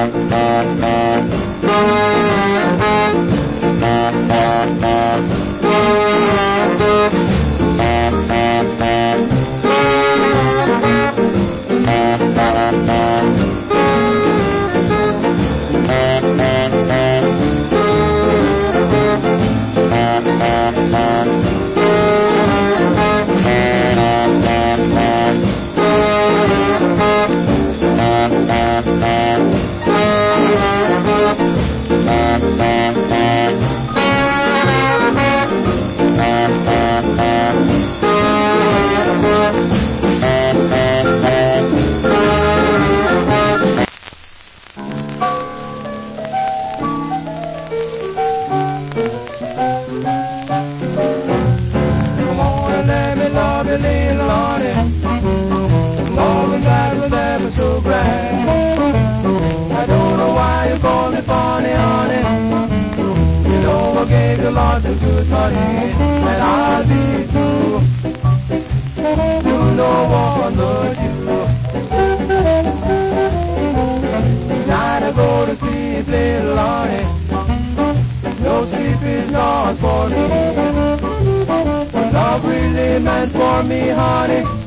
Good money, and I'll be true. You know one but you. Tonight I go to sleep, little honey. No sleep is not for me. Love really meant for me, honey.